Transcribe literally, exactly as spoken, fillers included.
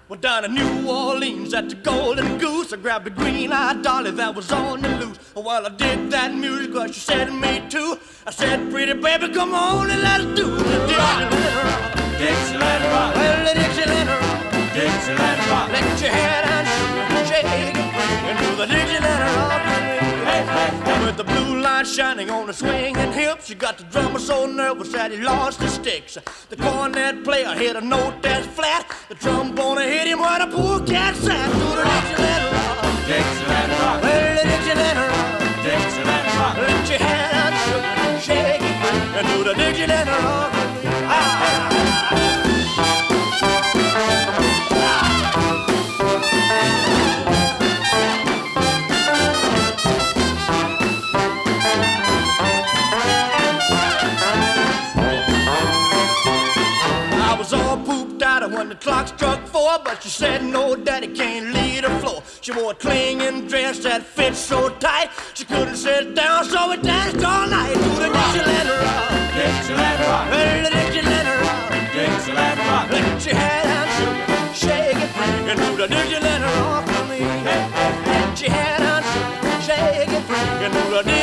Well, down in New Orleans at the Golden Goose, I grabbed a green-eyed dolly that was on the loose. Well, I did that music, well, she said to me too. I said, pretty baby, come on and let's do the Dixieland rock. Dixieland rock. Well, the Dixieland rock. Dixieland rock. Let your head and shake it and do the Dixieland rock. Hey, hey, hey. With the blue light shining on the swinging hips, you got the drummer so nervous that he lost his sticks. The cornet player hit a note that's flat. The trombone hit him where the poor cat sat. Do the Dixieland rock. Dixieland rock. Well, the Dixieland rock. Dixieland rock. Let your hand shake it and do the Dixieland rock. Ah. When the clock struck four, but she said no, daddy can't leave the floor. She wore a clinging dress that fit so tight she couldn't sit down, so we danced all night to the Dixieland rock. Dixieland rock. Well, the Dixieland rock. Dixieland rock. Let your head and shake it and do the Dixieland rock for me. Let your head and shake it and do the